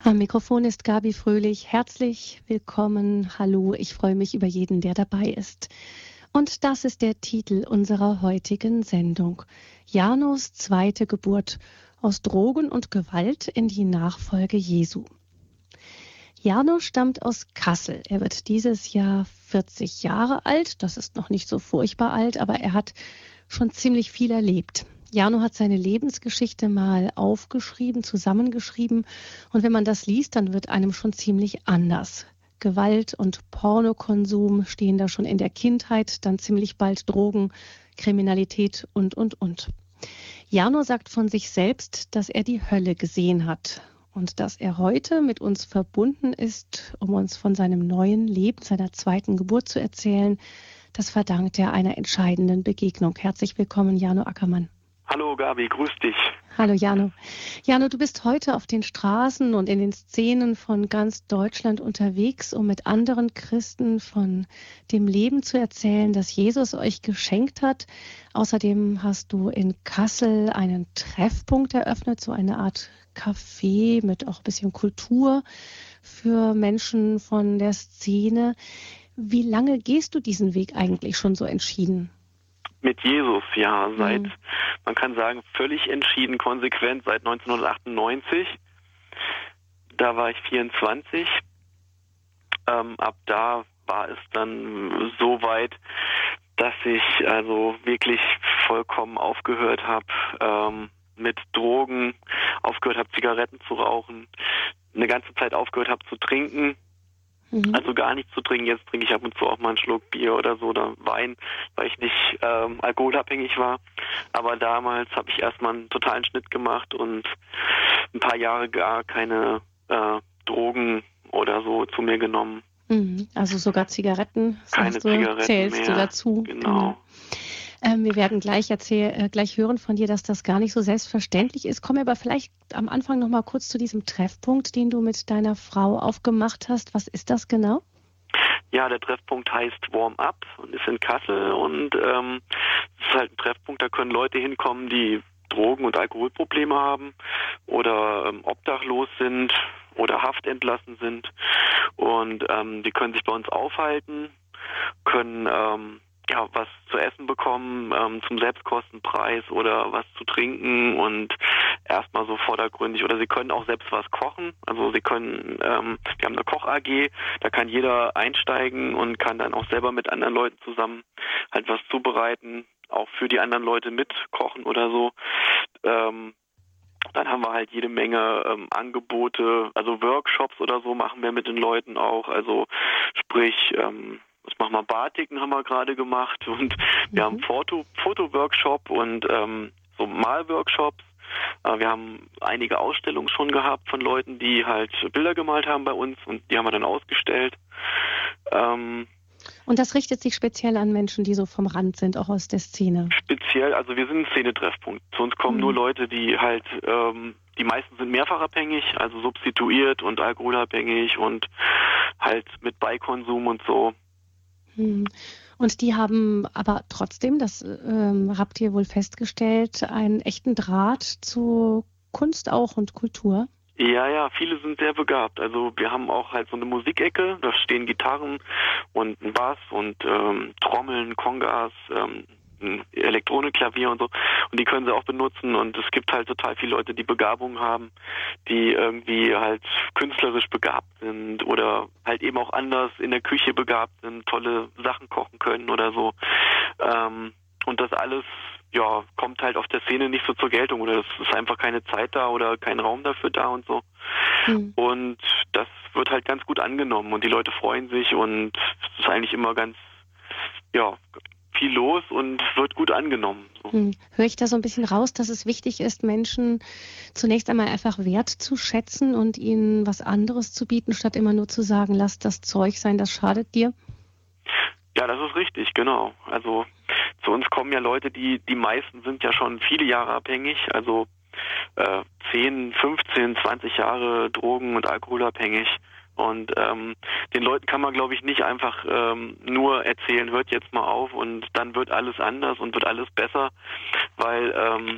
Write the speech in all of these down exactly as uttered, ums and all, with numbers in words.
Am Mikrofon ist Gabi Fröhlich. Herzlich willkommen. Hallo, ich freue mich über jeden, der dabei ist. Und das ist der Titel unserer heutigen Sendung. Janos zweite Geburt aus Drogen und Gewalt in die Nachfolge Jesu. Jano stammt aus Kassel. Er wird dieses Jahr vierzig Jahre alt. Das ist noch nicht so furchtbar alt, aber er hat schon ziemlich viel erlebt. Jano hat seine Lebensgeschichte mal aufgeschrieben, zusammengeschrieben. Und wenn man das liest, dann wird einem schon ziemlich anders. Gewalt und Pornokonsum stehen da schon in der Kindheit, dann ziemlich bald Drogen, Kriminalität und, und, und. Jano sagt von sich selbst, dass er die Hölle gesehen hat und dass er heute mit uns verbunden ist, um uns von seinem neuen Leben, seiner zweiten Geburt zu erzählen. Das verdankt er einer entscheidenden Begegnung. Herzlich willkommen, Jano Ackermann. Hallo Gabi, grüß dich. Hallo Jano. Jano, du bist heute auf den Straßen und in den Szenen von ganz Deutschland unterwegs, um mit anderen Christen von dem Leben zu erzählen, das Jesus euch geschenkt hat. Außerdem hast du in Kassel einen Treffpunkt eröffnet, so eine Art Café mit auch ein bisschen Kultur für Menschen von der Szene. Wie lange gehst du diesen Weg eigentlich schon so entschieden? Mit Jesus, ja, seit, Mhm. man kann sagen, völlig entschieden, konsequent, seit neunzehnhundertachtundneunzig. Da war ich vierundzwanzig. Ähm, ab da war es dann so weit, dass ich also wirklich vollkommen aufgehört habe ähm, mit Drogen, aufgehört habe, Zigaretten zu rauchen, eine ganze Zeit aufgehört habe zu trinken. Also gar nichts zu trinken. Jetzt trinke ich ab und zu auch mal einen Schluck Bier oder so oder Wein, weil ich nicht ähm, alkoholabhängig war. Aber damals habe ich erstmal einen totalen Schnitt gemacht und ein paar Jahre gar keine äh, Drogen oder so zu mir genommen. Also sogar Zigaretten, keine sagst du, Zigaretten zählst mehr. du dazu. Genau. Genau. Ähm, wir werden gleich, erzähl, äh, gleich hören von dir, dass das gar nicht so selbstverständlich ist. Komm aber vielleicht am Anfang noch mal kurz zu diesem Treffpunkt, den du mit deiner Frau aufgemacht hast. Was ist das genau? Ja, der Treffpunkt heißt Warm Up und ist in Kassel und ähm, es ist halt ein Treffpunkt, da können Leute hinkommen, die Drogen- und Alkoholprobleme haben oder ähm, obdachlos sind oder haftentlassen sind und ähm, die können sich bei uns aufhalten, können ähm, ja, was zu essen bekommen ähm, zum Selbstkostenpreis oder was zu trinken und erstmal so vordergründig. Oder sie können auch selbst was kochen. Also sie können, ähm, wir haben eine Koch-A G, da kann jeder einsteigen und kann dann auch selber mit anderen Leuten zusammen halt was zubereiten, auch für die anderen Leute mitkochen oder so. Ähm, Dann haben wir halt jede Menge ähm, Angebote, also Workshops oder so machen wir mit den Leuten auch. Also sprich, ähm, was machen wir? Batiken haben wir gerade gemacht und wir Mhm. haben Foto, Foto-Workshop und ähm, so Malworkshops. Äh, wir haben einige Ausstellungen schon gehabt von Leuten, die halt Bilder gemalt haben bei uns und die haben wir dann ausgestellt. Ähm, Und das richtet sich speziell an Menschen, die so vom Rand sind, auch aus der Szene. Speziell, also wir sind ein Szenetreffpunkt. Zu uns kommen Mhm. nur Leute, die halt, ähm, die meisten sind mehrfach abhängig, also substituiert und alkoholabhängig und halt mit Beikonsum und so. Hm. Und die haben aber trotzdem, das ähm, habt ihr wohl festgestellt, einen echten Draht zu Kunst auch und Kultur. Ja, ja, viele sind sehr begabt. Also wir haben auch halt so eine Musikecke, da stehen Gitarren und ein Bass und ähm, Trommeln, Congas, ähm, ein Elektronikklavier und so. Und die können sie auch benutzen und es gibt halt total viele Leute, die Begabung haben, die irgendwie halt künstlerisch begabt sind oder halt eben auch anders in der Küche begabt sind, tolle Sachen kochen können oder so. Ähm, und das alles, ja, kommt halt auf der Szene nicht so zur Geltung oder es ist einfach keine Zeit da oder kein Raum dafür da und so. Hm. Und das wird halt ganz gut angenommen und die Leute freuen sich und es ist eigentlich immer ganz, ja, viel los und wird gut angenommen. So. Hm. Höre ich da so ein bisschen raus, dass es wichtig ist, Menschen zunächst einmal einfach Wert zu schätzen und ihnen was anderes zu bieten, statt immer nur zu sagen, lass das Zeug sein, das schadet dir? Ja, das ist richtig, genau. Also zu uns kommen ja Leute, die die meisten sind ja schon viele Jahre abhängig, also äh, zehn, fünfzehn, zwanzig Jahre Drogen- und Alkoholabhängig. Und ähm, den Leuten kann man, glaube ich, nicht einfach ähm, nur erzählen, hört jetzt mal auf und dann wird alles anders und wird alles besser, weil ähm,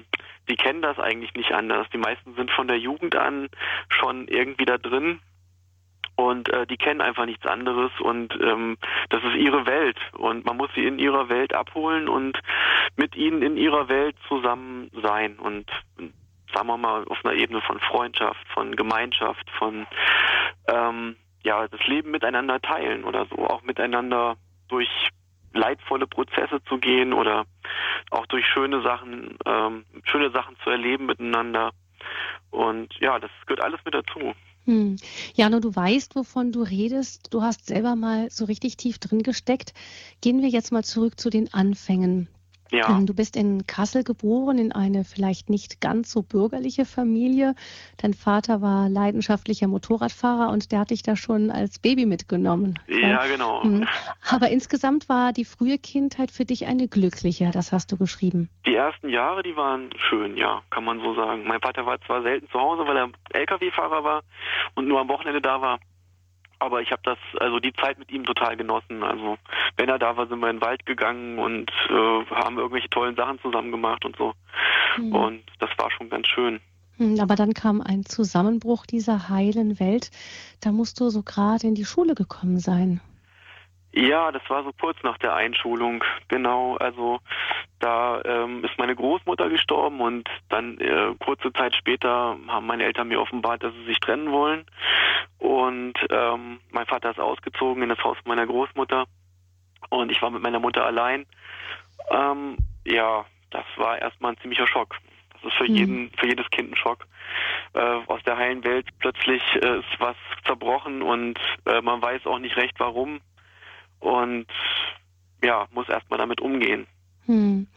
die kennen das eigentlich nicht anders. Die meisten sind von der Jugend an schon irgendwie da drin. Und äh, die kennen einfach nichts anderes und ähm, das ist ihre Welt und man muss sie in ihrer Welt abholen und mit ihnen in ihrer Welt zusammen sein und sagen wir mal auf einer Ebene von Freundschaft, von Gemeinschaft, von ähm, ja das Leben miteinander teilen oder so, auch miteinander durch leidvolle Prozesse zu gehen oder auch durch schöne Sachen, ähm, schöne Sachen zu erleben miteinander und ja, das gehört alles mit dazu. Hm. Jano, du weißt, wovon du redest. Du hast selber mal so richtig tief drin gesteckt. Gehen wir jetzt mal zurück zu den Anfängen. Ja. Ähm, Du bist in Kassel geboren, in eine vielleicht nicht ganz so bürgerliche Familie. Dein Vater war leidenschaftlicher Motorradfahrer und der hat dich da schon als Baby mitgenommen. Ja, genau. Hm. Aber insgesamt war die frühe Kindheit für dich eine glückliche, das hast du geschrieben. Die ersten Jahre, die waren schön, ja, kann man so sagen. Mein Vater war zwar selten zu Hause, weil er L K W-Fahrer war und nur am Wochenende da war. Aber ich habe das, also die Zeit mit ihm total genossen. Also wenn er da war, sind wir in den Wald gegangen und äh, haben irgendwelche tollen Sachen zusammen gemacht und so. Hm. Und das war schon ganz schön. Hm, Aber dann kam ein Zusammenbruch dieser heilen Welt. Da musst du so gerade in die Schule gekommen sein. Ja, das war so kurz nach der Einschulung, genau. Also da ähm, ist meine Großmutter gestorben und dann äh, kurze Zeit später haben meine Eltern mir offenbart, dass sie sich trennen wollen. Und ähm, mein Vater ist ausgezogen in das Haus meiner Großmutter und ich war mit meiner Mutter allein. Ähm, ja, das war erstmal ein ziemlicher Schock. Das ist für Hm. jeden, für jedes Kind ein Schock. Äh, aus der heilen Welt plötzlich äh, ist was zerbrochen und äh, man weiß auch nicht recht warum. Und ja, muss erstmal damit umgehen. Hm.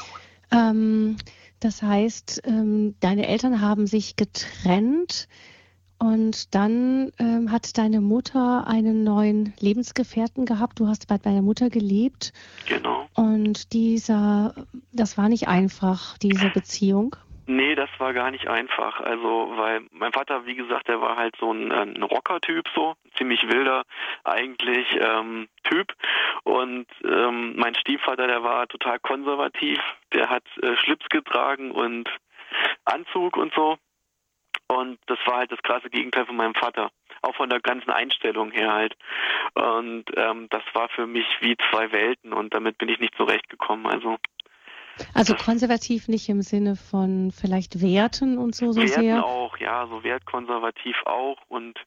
Ähm, das heißt, ähm, deine Eltern haben sich getrennt und dann ähm, hat deine Mutter einen neuen Lebensgefährten gehabt. Du hast bei deiner Mutter gelebt Genau. und dieser, das war nicht einfach, diese Beziehung. Nee, das war gar nicht einfach. Also, weil mein Vater, wie gesagt, der war halt so ein, ein Rocker-Typ, so ziemlich wilder eigentlich ähm, Typ. Und ähm, mein Stiefvater, der war total konservativ. Der hat äh, Schlips getragen und Anzug und so. Und das war halt das krasse Gegenteil von meinem Vater. Auch von der ganzen Einstellung her halt. Und ähm, das war für mich wie zwei Welten und damit bin ich nicht zurechtgekommen. Also Also konservativ nicht im Sinne von vielleicht Werten und so, so Werten sehr. auch, ja, so wertkonservativ auch und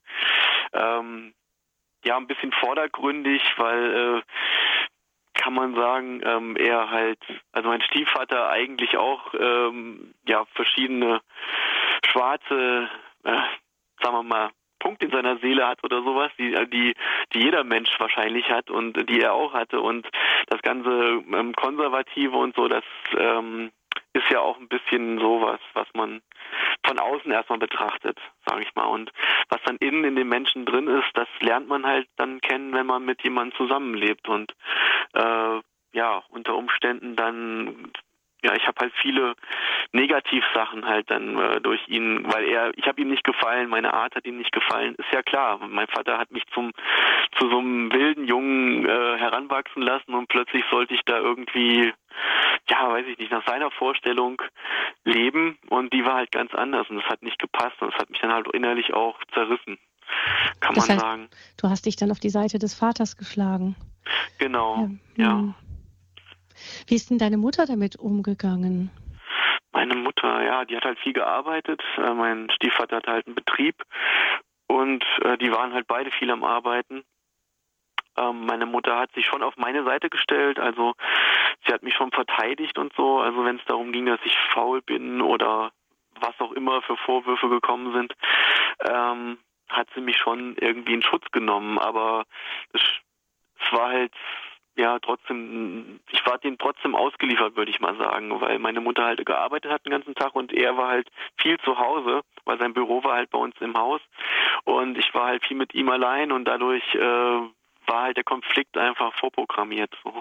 ähm, ja, ein bisschen vordergründig, weil äh, kann man sagen, ähm, er halt, also mein Stiefvater eigentlich auch ähm, ja verschiedene schwarze, äh, sagen wir mal, Punkte in seiner Seele hat oder sowas, die, die, die jeder Mensch wahrscheinlich hat und die er auch hatte und das ganze ähm, Konservative und so, das ähm, ist ja auch ein bisschen sowas, was man von außen erstmal betrachtet, sage ich mal. Und was dann innen in den Menschen drin ist, das lernt man halt dann kennen, wenn man mit jemandem zusammenlebt und äh, ja, unter Umständen dann, ja, ich habe halt viele Negativsachen halt dann äh, durch ihn, weil er, ich habe ihm nicht gefallen, meine Art hat ihm nicht gefallen, ist ja klar. Mein Vater hat mich zum zu so einem wilden Jungen äh, heranwachsen lassen und plötzlich sollte ich da irgendwie, ja, weiß ich nicht, nach seiner Vorstellung leben und die war halt ganz anders und das hat nicht gepasst und das hat mich dann halt innerlich auch zerrissen, kann Das man heißt, sagen. du hast dich dann auf die Seite des Vaters geschlagen. Genau, ja. hm. Wie ist denn deine Mutter damit umgegangen? Meine Mutter, ja, die hat halt viel gearbeitet. Äh, mein Stiefvater hat halt einen Betrieb und äh, die waren halt beide viel am Arbeiten. Ähm, meine Mutter hat sich schon auf meine Seite gestellt, also sie hat mich schon verteidigt und so. Also wenn es darum ging, dass ich faul bin oder was auch immer für Vorwürfe gekommen sind, ähm, hat sie mich schon irgendwie in Schutz genommen. Aber es, es war halt ja, trotzdem, ich war denen trotzdem ausgeliefert, würde ich mal sagen, weil meine Mutter halt gearbeitet hat den ganzen Tag und er war halt viel zu Hause, weil sein Büro war halt bei uns im Haus und ich war halt viel mit ihm allein und dadurch äh, war halt der Konflikt einfach vorprogrammiert. So.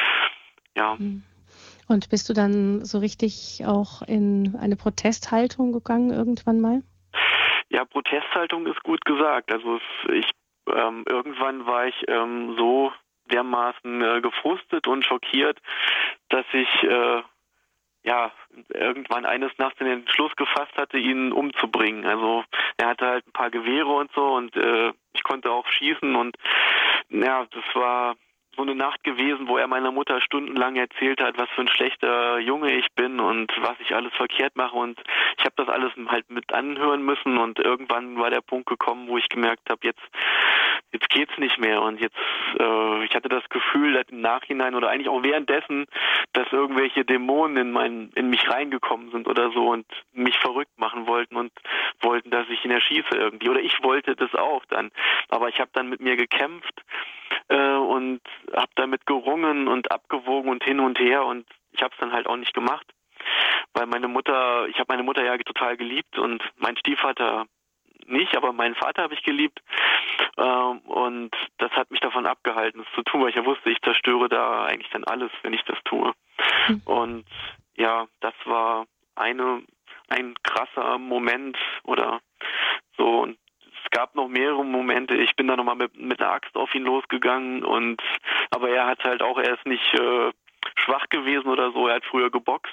Ja. Und bist du dann so richtig auch in eine Protesthaltung gegangen irgendwann mal? Ja, Protesthaltung ist gut gesagt. Also ich ähm, irgendwann war ich ähm, so dermaßen äh, gefrustet und schockiert, dass ich äh, ja, irgendwann eines Nachts den Entschluss gefasst hatte, ihn umzubringen. Also er hatte halt ein paar Gewehre und so und äh, ich konnte auch schießen und ja, das war so eine Nacht gewesen, wo er meiner Mutter stundenlang erzählt hat, was für ein schlechter Junge ich bin und was ich alles verkehrt mache und ich habe das alles halt mit anhören müssen und irgendwann war der Punkt gekommen, wo ich gemerkt habe, jetzt jetzt geht's nicht mehr und jetzt äh, ich hatte das Gefühl, dass im Nachhinein oder eigentlich auch währenddessen, dass irgendwelche Dämonen in mein in mich reingekommen sind oder so und mich verrückt machen wollten und wollten, dass ich ihn erschieße irgendwie oder ich wollte das auch dann, aber ich habe dann mit mir gekämpft äh, und habe damit gerungen und abgewogen und hin und her und ich habe es dann halt auch nicht gemacht, weil meine Mutter, ich habe meine Mutter ja total geliebt und mein Stiefvater nicht, aber meinen Vater habe ich geliebt ähm, und das hat mich davon abgehalten, es zu tun, weil ich ja wusste, ich zerstöre da eigentlich dann alles, wenn ich das tue. Mhm. Und ja, das war eine ein krasser Moment oder so und es gab noch mehrere Momente, ich bin da nochmal mit, mit einer Axt auf ihn losgegangen und aber er hat halt auch, er ist nicht äh, schwach gewesen oder so, er hat früher geboxt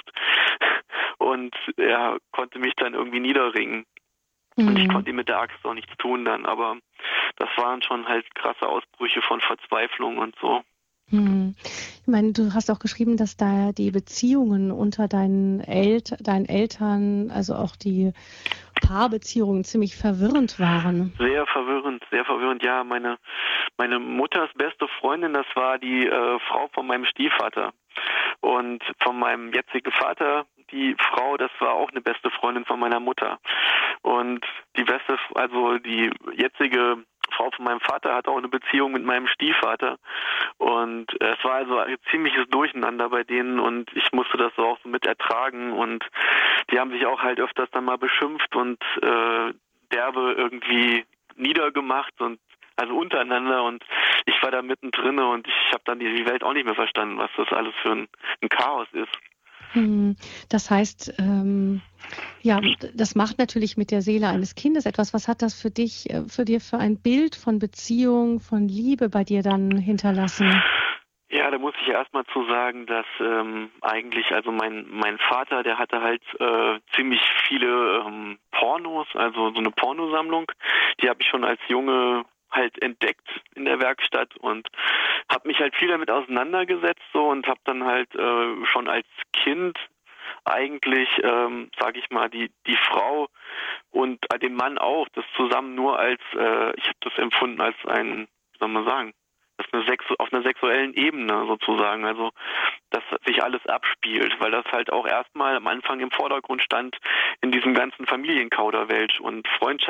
und er konnte mich dann irgendwie niederringen. Mhm. Und ich konnte ihm mit der Axt auch nichts tun dann, aber das waren schon halt krasse Ausbrüche von Verzweiflung und so. Hm. Ich meine, du hast auch geschrieben, dass da die Beziehungen unter deinen, El- deinen Eltern, also auch die Paarbeziehungen ziemlich verwirrend waren. Sehr verwirrend, sehr verwirrend. Ja, meine meine Mutters beste Freundin, das war die äh, Frau von meinem Stiefvater. Und von meinem jetzigen Vater, die Frau, das war auch eine beste Freundin von meiner Mutter. Und die beste, also die jetzige Frau von meinem Vater hat auch eine Beziehung mit meinem Stiefvater. Und äh, es war also ein ziemliches Durcheinander bei denen und ich musste das so auch so mit ertragen. Und die haben sich auch halt öfters dann mal beschimpft und äh, derbe irgendwie niedergemacht und also untereinander und ich war da mittendrin und ich habe dann die Welt auch nicht mehr verstanden, was das alles für ein, ein Chaos ist. Hm, das heißt, ähm, ja, das macht natürlich mit der Seele eines Kindes etwas. Was hat das für dich, für dir für ein Bild von Beziehung, von Liebe bei dir dann hinterlassen? Ja, da muss ich erstmal zu sagen, dass ähm, eigentlich, also mein mein Vater, der hatte halt äh, ziemlich viele ähm, Pornos, also so eine Pornosammlung, die habe ich schon als Junge halt entdeckt in der Werkstatt und habe mich halt viel damit auseinandergesetzt so und habe dann halt äh, schon als Kind eigentlich, ähm, sage ich mal, die die Frau und äh, den Mann auch, das zusammen nur als, äh, ich habe das empfunden als ein, wie soll man sagen, das ist eine Sexu- auf einer sexuellen Ebene sozusagen, also dass sich alles abspielt, weil das halt auch erstmal am Anfang im Vordergrund stand in diesem ganzen Familienkauderwelsch und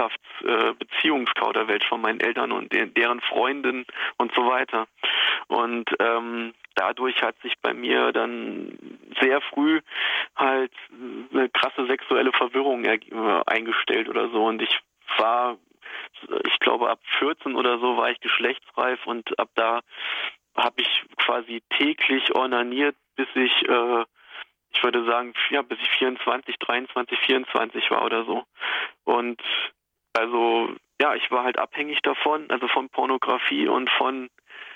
Freundschafts-Beziehungskauderwelsch äh, von meinen Eltern und de- deren Freunden und so weiter. Und ähm, dadurch hat sich bei mir dann sehr früh halt eine krasse sexuelle Verwirrung äh, eingestellt oder so und ich war ich glaube, ab vierzehn oder so war ich geschlechtsreif und ab da habe ich quasi täglich ornaniert, bis ich, äh, ich würde sagen, ja, bis ich vierundzwanzig, dreiundzwanzig, vierundzwanzig war oder so. Und also, ja, ich war halt abhängig davon, also von Pornografie und von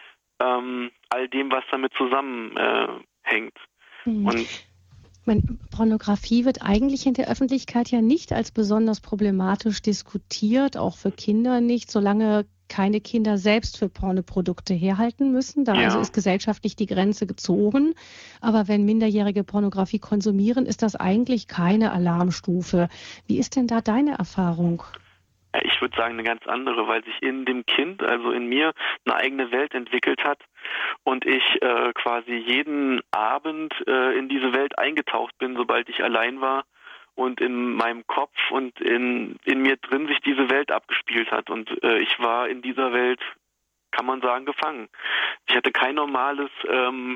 ähm, all dem, was damit zusammenhängt. Äh, mhm. Und meine, Pornografie wird eigentlich in der Öffentlichkeit ja nicht als besonders problematisch diskutiert, auch für Kinder nicht, solange keine Kinder selbst für Pornoprodukte herhalten müssen. Da ja. also ist gesellschaftlich die Grenze gezogen. Aber wenn Minderjährige Pornografie konsumieren, ist das eigentlich keine Alarmstufe. Wie ist denn da deine Erfahrung? Ich würde sagen, eine ganz andere, weil sich in dem Kind, also in mir, eine eigene Welt entwickelt hat und ich äh, quasi jeden Abend äh, in diese Welt eingetaucht bin, sobald ich allein war und in meinem Kopf und in, in mir drin sich diese Welt abgespielt hat und äh, ich war in dieser Welt, kann man sagen, gefangen. Ich hatte kein normales ähm,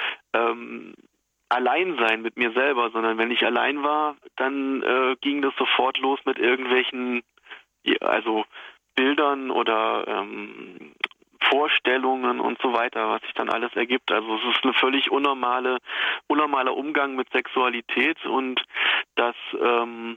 ähm, Alleinsein mit mir selber, sondern wenn ich allein war, dann äh, ging das sofort los mit irgendwelchen also Bildern oder ähm, Vorstellungen und so weiter, was sich dann alles ergibt. Also es ist eine völlig unnormale, unnormaler Umgang mit Sexualität und das, ähm,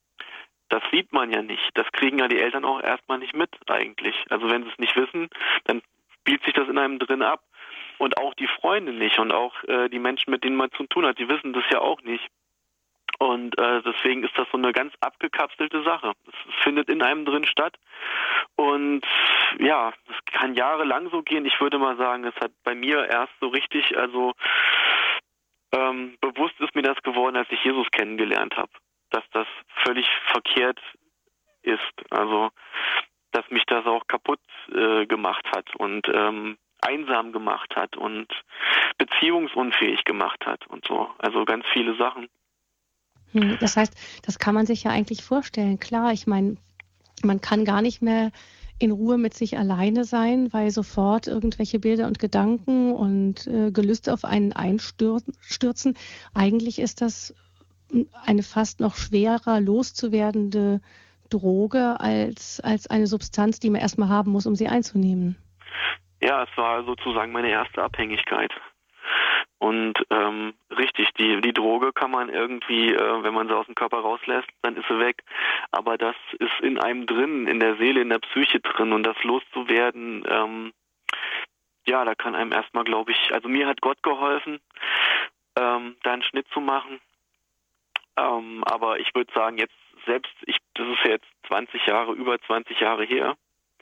das sieht man ja nicht. Das kriegen ja die Eltern auch erstmal nicht mit eigentlich. Also wenn sie es nicht wissen, dann spielt sich das in einem drin ab. Und auch die Freunde nicht und auch äh, die Menschen, mit denen man zu tun hat, die wissen das ja auch nicht. Und äh, deswegen ist das so eine ganz abgekapselte Sache. Es findet in einem drin statt. Und ja, das kann jahrelang so gehen. Ich würde mal sagen, es hat bei mir erst so richtig, also ähm, bewusst ist mir das geworden, als ich Jesus kennengelernt habe, dass das völlig verkehrt ist. Also, dass mich das auch kaputt äh, gemacht hat und ähm, einsam gemacht hat und beziehungsunfähig gemacht hat und so. Also ganz viele Sachen. Das heißt, das kann man sich ja eigentlich vorstellen. Klar, ich meine, man kann gar nicht mehr in Ruhe mit sich alleine sein, weil sofort irgendwelche Bilder und Gedanken und äh, Gelüste auf einen einstürzen. Eigentlich ist das eine fast noch schwerer loszuwerdende Droge als, als eine Substanz, die man erstmal haben muss, um sie einzunehmen. Ja, es war sozusagen meine erste Abhängigkeit. Und ähm, richtig, die die Droge kann man irgendwie, äh, wenn man sie aus dem Körper rauslässt, dann ist sie weg. Aber das ist in einem drin, in der Seele, in der Psyche drin. Und das loszuwerden, ähm, ja, da kann einem erstmal, glaube ich, also mir hat Gott geholfen, ähm, da einen Schnitt zu machen. Ähm, aber ich würde sagen, jetzt selbst, ich, das ist ja jetzt zwanzig Jahre, über zwanzig Jahre her.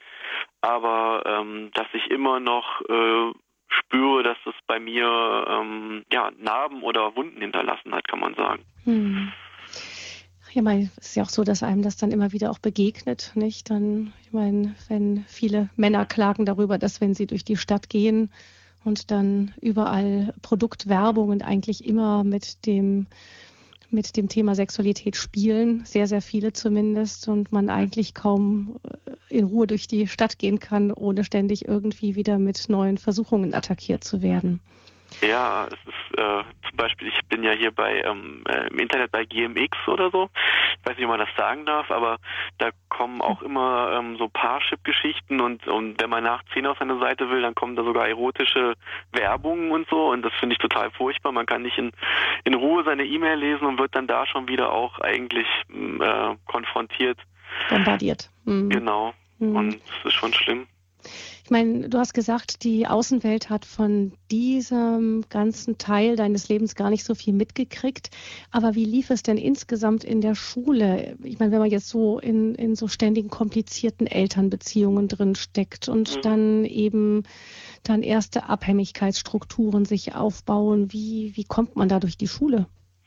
Aber ähm, dass ich immer noch äh, spüre, dass es bei mir ähm, ja, Narben oder Wunden hinterlassen hat, kann man sagen. Hm. Ja, ich meine, es ist ja auch so, dass einem das dann immer wieder auch begegnet, nicht? Dann, ich meine, wenn viele Männer klagen darüber, dass wenn sie durch die Stadt gehen und dann überall Produktwerbung und eigentlich immer mit dem mit dem Thema Sexualität spielen, sehr, sehr viele zumindest, und man eigentlich kaum in Ruhe durch die Stadt gehen kann, ohne ständig irgendwie wieder mit neuen Versuchungen attackiert zu werden. Ja, es ist äh, zum Beispiel, ich bin ja hier bei ähm, äh, im Internet bei G M X oder so. Ich weiß nicht, ob man das sagen darf, aber da kommen auch immer ähm, so Parship-Geschichten und, und wenn man nachziehen auf seine Seite will, dann kommen da sogar erotische Werbungen und so und das finde ich total furchtbar. Man kann nicht in, in Ruhe seine E-Mail lesen und wird dann da schon wieder auch eigentlich äh, konfrontiert. Bombardiert. Mhm. Genau. Mhm. Und es ist schon schlimm. Ich meine, du hast gesagt, die Außenwelt hat von diesem ganzen Teil deines Lebens gar nicht so viel mitgekriegt. Aber wie lief es denn insgesamt in der Schule? Ich meine, wenn man jetzt so in, in so ständigen komplizierten Elternbeziehungen drin steckt und mhm. dann eben dann erste Abhängigkeitsstrukturen sich aufbauen, wie, wie kommt man da durch die Schule?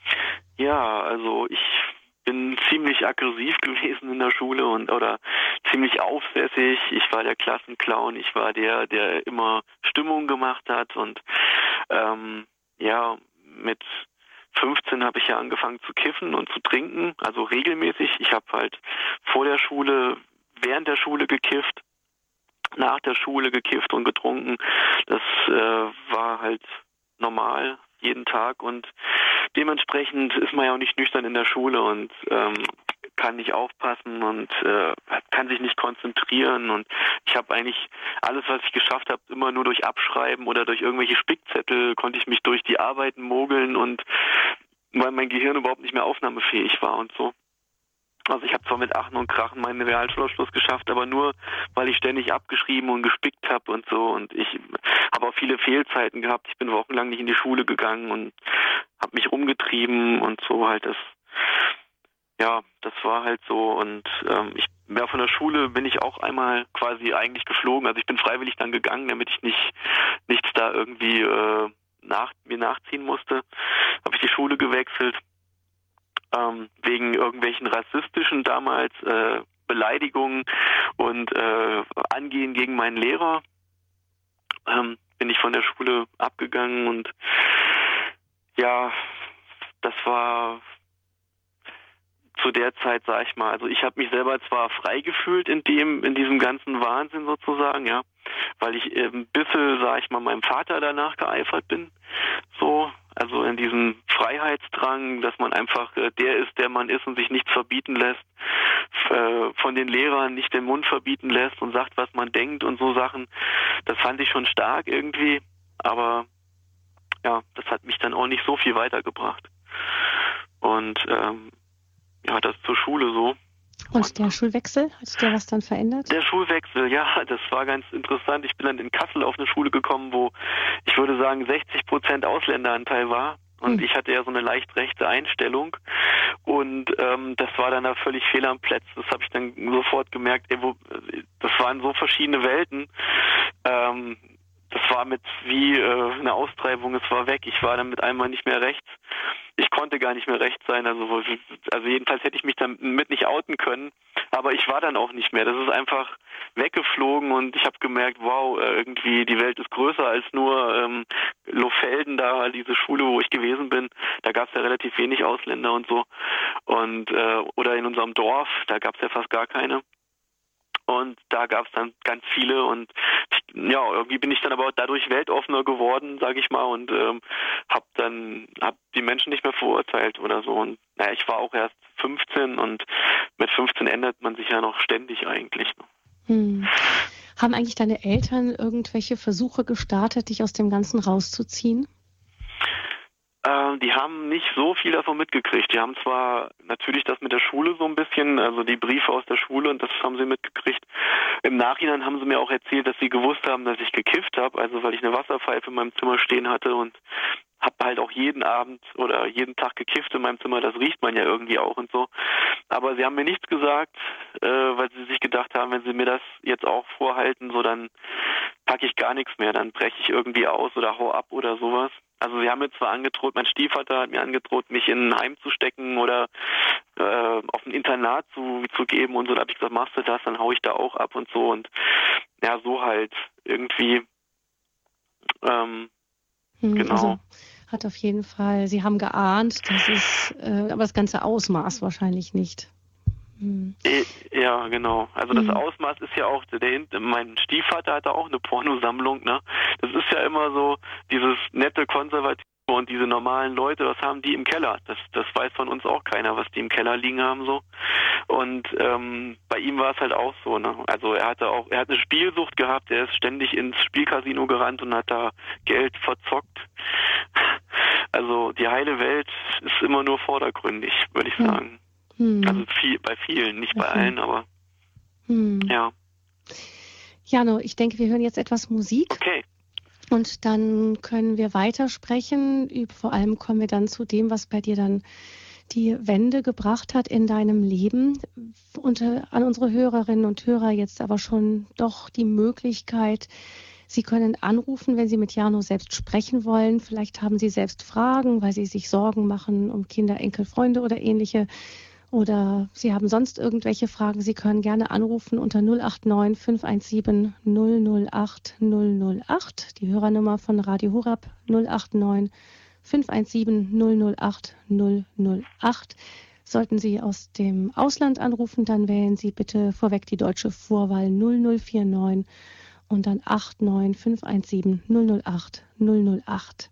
Ja, also ich bin ziemlich aggressiv gewesen in der Schule und oder ziemlich aufsässig. Ich war der Klassenclown, ich war der, der immer Stimmung gemacht hat und ähm, ja, mit fünfzehn habe ich ja angefangen zu kiffen und zu trinken, also regelmäßig. Ich habe halt vor der Schule, während der Schule gekifft, nach der Schule gekifft und getrunken. Das äh, war halt normal jeden Tag und dementsprechend ist man ja auch nicht nüchtern in der Schule und ähm, kann nicht aufpassen und äh, kann sich nicht konzentrieren und ich habe eigentlich alles, was ich geschafft habe, immer nur durch Abschreiben oder durch irgendwelche Spickzettel konnte ich mich durch die Arbeiten mogeln und weil mein Gehirn überhaupt nicht mehr aufnahmefähig war und so. Also ich habe zwar mit Achten und Krachen meinen Realschulabschluss geschafft, aber nur, weil ich ständig abgeschrieben und gespickt habe und so. Und ich habe auch viele Fehlzeiten gehabt. Ich bin wochenlang nicht in die Schule gegangen und habe mich rumgetrieben und so halt. Das, ja, das war halt so. Und ähm, ich ja, von der Schule bin ich auch einmal quasi eigentlich geflogen. Also ich bin freiwillig dann gegangen, damit ich nicht nichts da irgendwie äh, nach mir nachziehen musste. Habe ich die Schule gewechselt. Ähm, wegen irgendwelchen rassistischen damals äh, Beleidigungen und äh, Angehen gegen meinen Lehrer ähm, bin ich von der Schule abgegangen und ja, das war zu der Zeit, sag ich mal, also ich habe mich selber zwar frei gefühlt in dem, in diesem ganzen Wahnsinn sozusagen, ja, weil ich äh, ein bisschen, sag ich mal, meinem Vater danach geeifert bin, so, also in diesem Freiheitsdrang, dass man einfach äh, der ist, der man ist und sich nichts verbieten lässt, äh, von den Lehrern nicht den Mund verbieten lässt und sagt, was man denkt und so Sachen, das fand ich schon stark irgendwie, aber ja, das hat mich dann auch nicht so viel weitergebracht. Und ähm, ja, das zur Schule so. Und der Schulwechsel, hat der was dann verändert? Der Schulwechsel, ja, das war ganz interessant. Ich bin dann in Kassel auf eine Schule gekommen, wo ich würde sagen sechzig Prozent Ausländeranteil war. Und hm. ich hatte ja so eine leicht rechte Einstellung. Und ähm, das war dann da völlig fehl am Platz. Das habe ich dann sofort gemerkt. Ey, wo, das waren so verschiedene Welten. Ähm, das war mit wie äh, eine Austreibung, es war weg. Ich war dann mit einmal nicht mehr rechts. Ich konnte gar nicht mehr rechts sein. Also, also jedenfalls hätte ich mich damit nicht outen können. Aber ich war dann auch nicht mehr. Das ist einfach weggeflogen und ich habe gemerkt, wow, irgendwie die Welt ist größer als nur ähm, Lohfelden, da diese Schule, wo ich gewesen bin. Da gab es ja relativ wenig Ausländer und so. Und äh, oder in unserem Dorf, da gab es ja fast gar keine. Und da gab es dann ganz viele und ja, irgendwie bin ich dann aber dadurch weltoffener geworden, sage ich mal, und ähm, habe dann hab die Menschen nicht mehr verurteilt oder so. Und naja, ich war auch erst fünfzehn und mit fünfzehn ändert man sich ja noch ständig eigentlich. Hm. Haben eigentlich deine Eltern irgendwelche Versuche gestartet, dich aus dem Ganzen rauszuziehen? Äh, die haben nicht so viel davon mitgekriegt. Die haben zwar natürlich das mit der Schule so ein bisschen, also die Briefe aus der Schule, und das haben sie mitgekriegt. Im Nachhinein haben sie mir auch erzählt, dass sie gewusst haben, dass ich gekifft habe, also weil ich eine Wasserpfeife in meinem Zimmer stehen hatte und habe halt auch jeden Abend oder jeden Tag gekifft in meinem Zimmer, das riecht man ja irgendwie auch und so. Aber sie haben mir nichts gesagt, äh, weil sie sich gedacht haben, wenn sie mir das jetzt auch vorhalten, so dann packe ich gar nichts mehr, dann breche ich irgendwie aus oder hau ab oder sowas. Also sie haben mir zwar angedroht, mein Stiefvater hat mir angedroht, mich in ein Heim zu stecken oder äh, auf ein Internat zu, zu geben und so. Da habe ich gesagt, machst du das, dann hau ich da auch ab und so. Und ja, so halt irgendwie, ähm, hm, genau. Also hat auf jeden Fall, Sie haben geahnt, das ist, äh, aber das ganze Ausmaß wahrscheinlich nicht. Hm. Ja, genau. Also das hm. Ausmaß ist ja auch, der, mein Stiefvater hatte auch eine Pornosammlung, ne? Das ist ja immer so, dieses nette Konservative und diese normalen Leute, was haben die im Keller? Das, das weiß von uns auch keiner, was die im Keller liegen haben, so. Und ähm, bei ihm war es halt auch so, ne? Also er hatte auch, er hat eine Spielsucht gehabt, er ist ständig ins Spielcasino gerannt und hat da Geld verzockt. Also die heile Welt ist immer nur vordergründig, würde ich sagen. Hm. Hm. Also viel, bei vielen, nicht bei okay. allen, aber hm. ja. Jano, ich denke, wir hören jetzt etwas Musik. Okay. Und dann können wir weitersprechen. Vor allem kommen wir dann zu dem, was bei dir dann die Wende gebracht hat in deinem Leben. Und an unsere Hörerinnen und Hörer jetzt aber schon doch die Möglichkeit, Sie können anrufen, wenn Sie mit Jano selbst sprechen wollen. Vielleicht haben Sie selbst Fragen, weil Sie sich Sorgen machen um Kinder, Enkel, Freunde oder ähnliche. Oder Sie haben sonst irgendwelche Fragen. Sie können gerne anrufen unter null acht neun fünf eins sieben null null acht null null acht. Die Hörernummer von Radio Horeb null acht neun fünf eins sieben null null acht null null acht. Sollten Sie aus dem Ausland anrufen, dann wählen Sie bitte vorweg die deutsche Vorwahl null null vier neun und dann acht neun fünf eins sieben null null acht null null acht.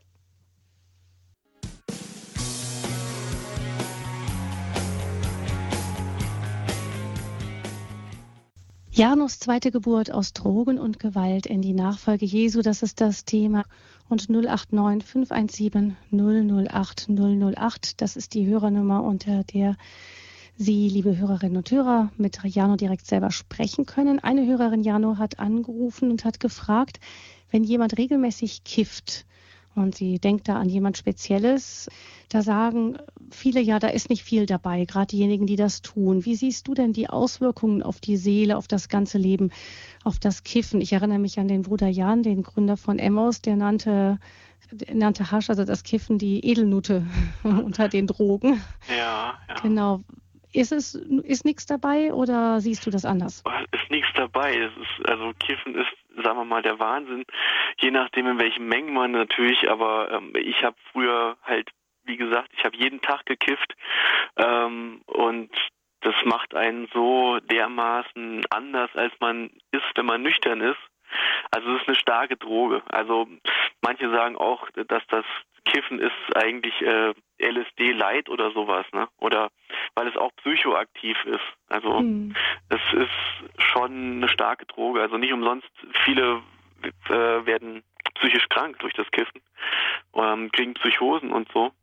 Janos zweite Geburt aus Drogen und Gewalt in die Nachfolge Jesu, das ist das Thema. Und null acht neun fünf eins sieben null null acht null null acht, das ist die Hörernummer, unter der Sie, liebe Hörerinnen und Hörer, mit Jano direkt selber sprechen können. Eine Hörerin, Jano, hat angerufen und hat gefragt, wenn jemand regelmäßig kifft und sie denkt da an jemand Spezielles, da sagen viele, ja, da ist nicht viel dabei, gerade diejenigen, die das tun. Wie siehst du denn die Auswirkungen auf die Seele, auf das ganze Leben, auf das Kiffen? Ich erinnere mich an den Bruder Jan, den Gründer von Emmaus, der nannte, der nannte Hasch, also das Kiffen, die Edelnute unter den Drogen. Ja, ja. Genau. Ist es, ist nichts dabei oder siehst du das anders? Ist nichts dabei. Es ist, also Kiffen ist, sagen wir mal, der Wahnsinn. Je nachdem, in welchen Mengen man natürlich, aber ähm, ich habe früher halt, wie gesagt, ich habe jeden Tag gekifft ähm, und das macht einen so dermaßen anders, als man ist, wenn man nüchtern ist. Also es ist eine starke Droge. Also manche sagen auch, dass das Kiffen ist eigentlich äh, L S D Light oder sowas, ne? Oder weil es auch psychoaktiv ist. Also hm. es ist schon eine starke Droge. Also nicht umsonst, viele äh, werden psychisch krank durch das Kiffen, ähm, kriegen Psychosen und so.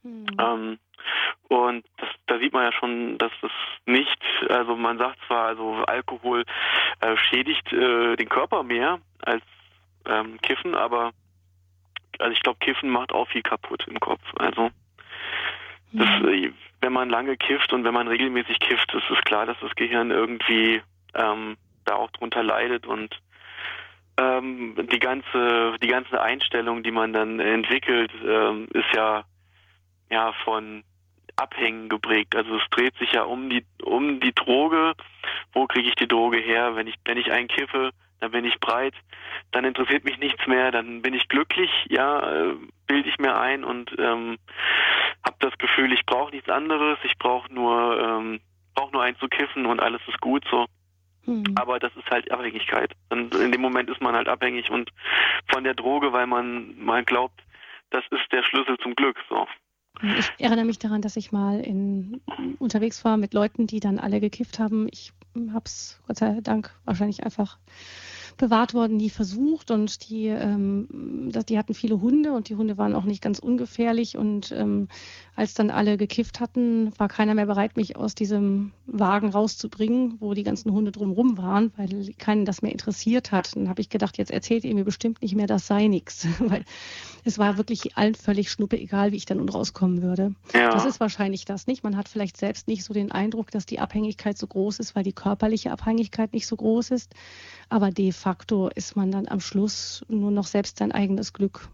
Mhm. Ähm, und das, da sieht man ja schon, dass das nicht, also man sagt zwar, also Alkohol äh, schädigt äh, den Körper mehr als ähm, Kiffen, aber also ich glaube, Kiffen macht auch viel kaputt im Kopf. Also das, Mhm. äh, wenn man lange kifft und wenn man regelmäßig kifft, ist es klar, dass das Gehirn irgendwie ähm, da auch drunter leidet und ähm, die ganze die ganze Einstellung, die man dann entwickelt, ähm, ist ja ja von Abhängen geprägt. Also es dreht sich ja um die um die Droge. Wo kriege ich die Droge her? Wenn ich wenn ich einen kiffe, dann bin ich breit, dann interessiert mich nichts mehr, dann bin ich glücklich, ja, äh, bilde ich mir ein und ähm, habe das Gefühl, ich brauche nichts anderes, ich brauche nur ähm, brauche nur einen zu kiffen und alles ist gut so. Mhm. Aber das ist halt Abhängigkeit. Und in dem Moment ist man halt abhängig und von der Droge, weil man mal glaubt, das ist der Schlüssel zum Glück so. Ich erinnere mich daran, dass ich mal in, unterwegs war mit Leuten, die dann alle gekifft haben. Ich habe es Gott sei Dank wahrscheinlich einfach bewahrt worden, nie versucht. Und die, ähm, die hatten viele Hunde und die Hunde waren auch nicht ganz ungefährlich. Und ähm, als dann alle gekifft hatten, war keiner mehr bereit, mich aus diesem Wagen rauszubringen, wo die ganzen Hunde drumherum waren, weil keinen das mehr interessiert hat. Dann habe ich gedacht, jetzt erzählt ihr mir bestimmt nicht mehr, das sei nichts. Weil es war wirklich allen völlig schnuppe, egal wie ich dann unten rauskommen würde. Ja. Das ist wahrscheinlich das nicht. Man hat vielleicht selbst nicht so den Eindruck, dass die Abhängigkeit so groß ist, weil die körperliche Abhängigkeit nicht so groß ist. Aber de facto ist man dann am Schluss nur noch selbst sein eigenes Glück.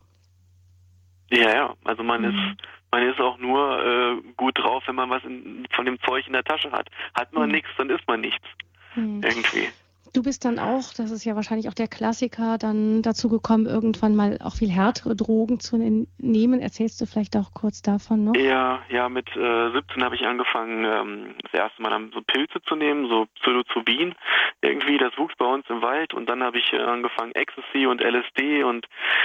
Ja, ja. Also man Mhm. ist man ist auch nur äh, gut drauf, wenn man was in, von dem Zeug in der Tasche hat. Hat man Mhm. nichts, dann ist man nichts. Mhm. Irgendwie. Du bist dann auch, das ist ja wahrscheinlich auch der Klassiker, dann dazu gekommen, irgendwann mal auch viel härtere Drogen zu nehmen. Erzählst du vielleicht auch kurz davon noch? Ja, ja, mit äh, siebzehn habe ich angefangen, ähm, das erste Mal dann so Pilze zu nehmen, so Psilocybin. Irgendwie, das wuchs bei uns im Wald und dann habe ich äh, angefangen, Ecstasy und L S D und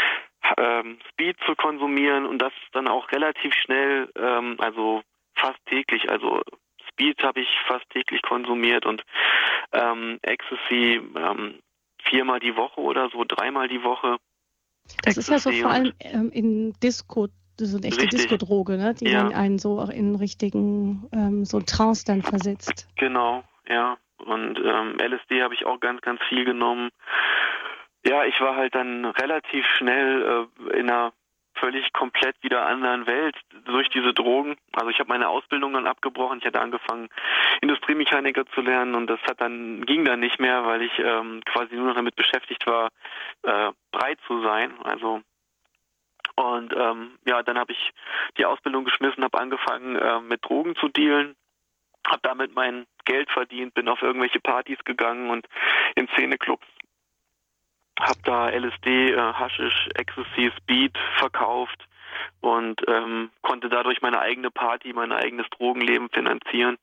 ähm, Speed zu konsumieren und das dann auch relativ schnell, ähm, also fast täglich, also Speed habe ich fast täglich konsumiert und ähm, Ecstasy ähm, viermal die Woche oder so, dreimal die Woche. Das ist ja so vor allem ähm, in Disco, so eine echte Richtig. Disco-Droge, ne? Die Ja. dann einen so auch in richtigen, ähm, so Trance dann versetzt. Genau, ja. Und ähm, L S D habe ich auch ganz, ganz viel genommen. Ja, ich war halt dann relativ schnell äh, in einer völlig komplett wieder anderen Welt durch diese Drogen. Also ich habe meine Ausbildung dann abgebrochen. Ich hatte angefangen, Industriemechaniker zu lernen und das hat dann ging dann nicht mehr, weil ich ähm, quasi nur noch damit beschäftigt war, äh, breit zu sein. Also und ähm, ja, dann habe ich die Ausbildung geschmissen, habe angefangen äh, mit Drogen zu dealen, habe damit mein Geld verdient, bin auf irgendwelche Partys gegangen und in Szeneclubs. Hab da L S D, äh, Haschisch, Ecstasy, Speed verkauft und ähm, konnte dadurch meine eigene Party, mein eigenes Drogenleben finanzieren.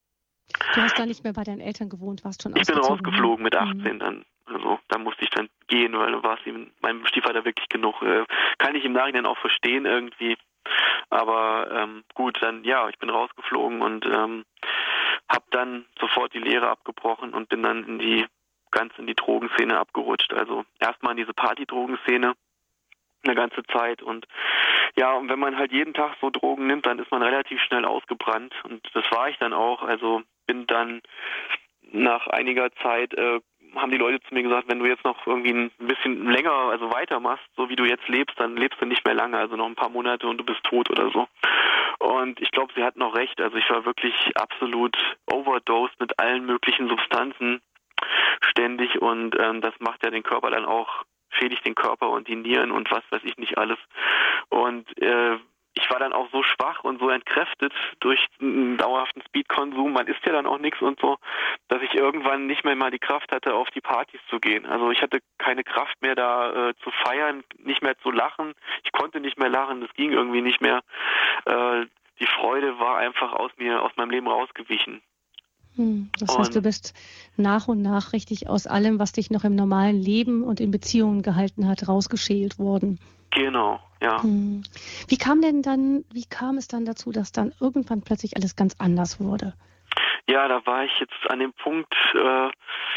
Du hast da nicht mehr bei deinen Eltern gewohnt, warst schon Ich bin ausgezogen, rausgeflogen ne? mit achtzehn dann. Also da musste ich dann gehen, weil da war es ihm, meinem Stiefvater wirklich genug. Äh, kann ich im Nachhinein auch verstehen irgendwie. Aber ähm, gut, dann ja, ich bin rausgeflogen und ähm, habe dann sofort die Lehre abgebrochen und bin dann in die ganz in die Drogenszene abgerutscht. Also erstmal in diese Party-Drogenszene eine ganze Zeit und ja, und wenn man halt jeden Tag so Drogen nimmt, dann ist man relativ schnell ausgebrannt und das war ich dann auch. Also bin dann nach einiger Zeit äh, haben die Leute zu mir gesagt, wenn du jetzt noch irgendwie ein bisschen länger, also weitermachst, so wie du jetzt lebst, dann lebst du nicht mehr lange, also noch ein paar Monate und du bist tot oder so. Und ich glaube, sie hatten auch recht. Also ich war wirklich absolut overdosed mit allen möglichen Substanzen ständig und ähm, das macht ja den Körper dann auch, schädigt den Körper und die Nieren und was weiß ich nicht alles. Und äh, ich war dann auch so schwach und so entkräftet durch einen dauerhaften Speedkonsum, man isst ja dann auch nichts und so, dass ich irgendwann nicht mehr mal die Kraft hatte, auf die Partys zu gehen. Also ich hatte keine Kraft mehr da äh, zu feiern, nicht mehr zu lachen. Ich konnte nicht mehr lachen, das ging irgendwie nicht mehr. Äh, die Freude war einfach aus mir, aus meinem Leben rausgewichen. Hm, das Und heißt, du bist nach und nach richtig aus allem, was dich noch im normalen Leben und in Beziehungen gehalten hat, rausgeschält worden. Genau, ja. Hm. Wie kam denn dann, wie kam es dann dazu, dass dann irgendwann plötzlich alles ganz anders wurde? Ja, da war ich jetzt an dem Punkt, äh,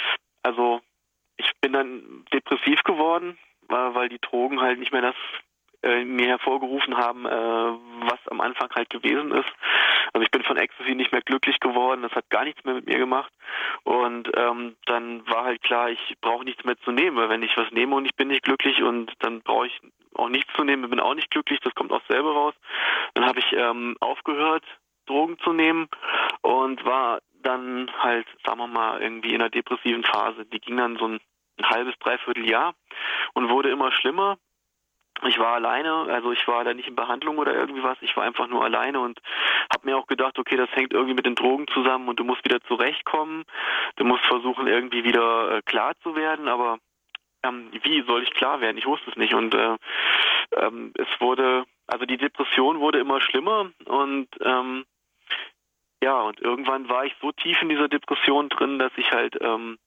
also ich bin dann depressiv geworden, weil die Drogen halt nicht mehr das äh, mir hervorgerufen haben, äh, was am Anfang halt gewesen ist. Also ich bin von Ecstasy nicht mehr glücklich geworden, das hat gar nichts mehr mit mir gemacht. Und ähm, dann war halt klar, ich brauche nichts mehr zu nehmen, weil wenn ich was nehme und ich bin nicht glücklich und dann brauche ich auch nichts zu nehmen, bin auch nicht glücklich, das kommt auch selber raus. Dann habe ich ähm, aufgehört, Drogen zu nehmen und war dann halt, sagen wir mal, irgendwie in einer depressiven Phase. Die ging dann so ein, ein halbes, dreiviertel Jahr und wurde immer schlimmer. Ich war alleine, also ich war da nicht in Behandlung oder irgendwie was, ich war einfach nur alleine und habe mir auch gedacht, okay, das hängt irgendwie mit den Drogen zusammen und du musst wieder zurechtkommen, du musst versuchen irgendwie wieder äh, klar zu werden, aber ähm, wie soll ich klar werden? Ich wusste es nicht und äh, ähm, es wurde, also die Depression wurde immer schlimmer und ähm, ja, und irgendwann war ich so tief in dieser Depression drin, dass ich halt ähm,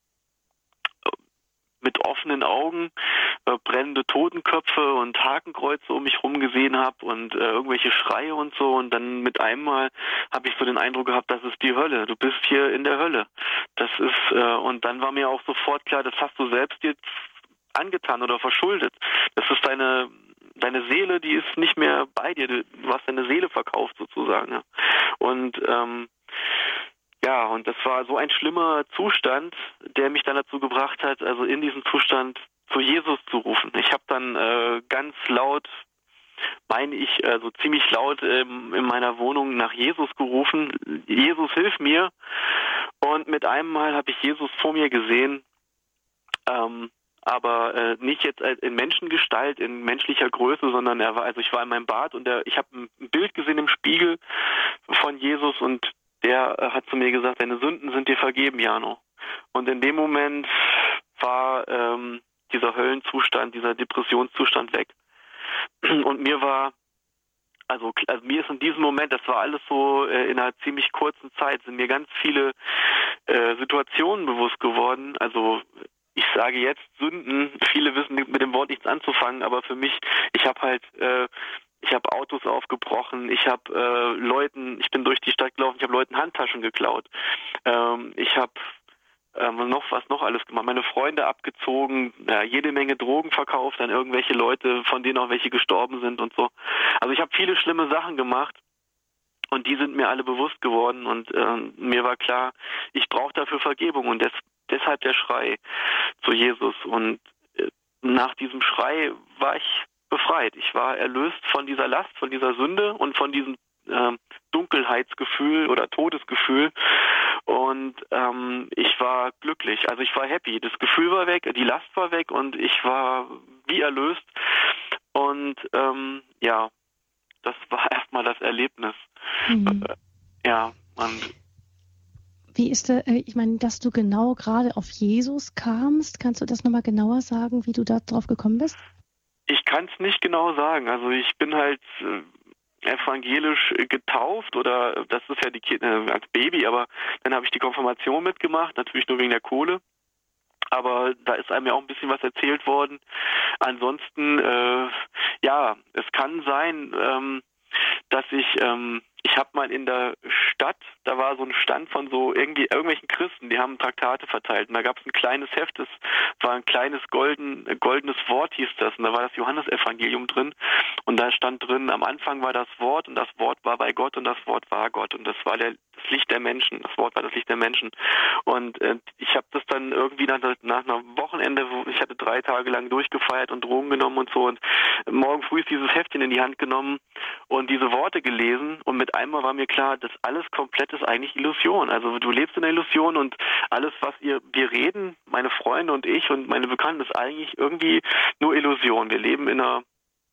mit offenen Augen äh, brennende Totenköpfe und Hakenkreuze um mich rum gesehen habe und äh, irgendwelche Schreie und so und dann mit einmal habe ich so den Eindruck gehabt, das ist die Hölle, du bist hier in der Hölle. Das ist äh, und dann war mir auch sofort klar, das hast du selbst dir angetan oder verschuldet. Das ist deine deine Seele, die ist nicht mehr bei dir, du hast deine Seele verkauft sozusagen. Ja. Und ähm, Ja, und das war so ein schlimmer Zustand, der mich dann dazu gebracht hat, also in diesem Zustand zu Jesus zu rufen. Ich habe dann äh, ganz laut, meine ich, also ziemlich laut ähm, in meiner Wohnung nach Jesus gerufen, Jesus, hilf mir. Und mit einem Mal habe ich Jesus vor mir gesehen, ähm, aber äh, nicht jetzt in Menschengestalt, in menschlicher Größe, sondern er war, also ich war in meinem Bad und der, ich habe ein Bild gesehen im Spiegel von Jesus und der äh, hat zu mir gesagt, deine Sünden sind dir vergeben, Jano. Und in dem Moment war ähm, dieser Höllenzustand, dieser Depressionszustand weg. Und mir war, also, also mir ist in diesem Moment, das war alles so äh, in einer ziemlich kurzen Zeit, sind mir ganz viele äh, Situationen bewusst geworden. Also ich sage jetzt Sünden, viele wissen mit dem Wort nichts anzufangen, aber für mich, ich habe halt äh, Ich habe Autos aufgebrochen, ich habe äh, Leuten, ich bin durch die Stadt gelaufen, ich habe Leuten Handtaschen geklaut. Ähm, ich habe ähm, noch was noch alles gemacht, meine Freunde abgezogen, ja, jede Menge Drogen verkauft an irgendwelche Leute, von denen auch welche gestorben sind und so. Also ich habe viele schlimme Sachen gemacht und die sind mir alle bewusst geworden und äh, mir war klar, ich brauche dafür Vergebung und des, deshalb der Schrei zu Jesus. Und äh, nach diesem Schrei war ich befreit. Ich war erlöst von dieser Last, von dieser Sünde und von diesem äh, Dunkelheitsgefühl oder Todesgefühl und ähm, ich war glücklich, also ich war happy. Das Gefühl war weg, die Last war weg und ich war wie erlöst und ähm, ja, das war erstmal das Erlebnis. Mhm. Äh, ja, und wie ist der, ich meine, dass du genau gerade auf Jesus kamst, kannst du das nochmal genauer sagen, wie du da drauf gekommen bist? Ich kann es nicht genau sagen. Also ich bin halt äh, evangelisch getauft oder das ist ja die äh, als Baby, aber dann habe ich die Konfirmation mitgemacht, natürlich nur wegen der Kohle. Aber da ist einem ja auch ein bisschen was erzählt worden. Ansonsten, äh, ja, es kann sein, ähm, dass ich, ähm, ich habe mal in der Stadt, da war so ein Stand von so irgendwie irgendwelchen Christen, die haben Traktate verteilt. Und da gab es ein kleines Heft, das war ein kleines golden, goldenes Wort, hieß das. Und da war das Johannesevangelium drin. Und da stand drin, am Anfang war das Wort und das Wort war bei Gott und das Wort war Gott. Und das war der, das Licht der Menschen. Das Wort war das Licht der Menschen. Und äh, ich habe das dann irgendwie nach, nach einem Wochenende, wo ich hatte drei Tage lang durchgefeiert und Drogen genommen und so. Und morgen früh ist dieses Heftchen in die Hand genommen und diese Worte gelesen. Und mit einmal war mir klar, das alles komplett ist eigentlich Illusion. Also du lebst in der Illusion und alles, was ihr, wir reden, meine Freunde und ich und meine Bekannten, ist eigentlich irgendwie nur Illusion. Wir leben in einer,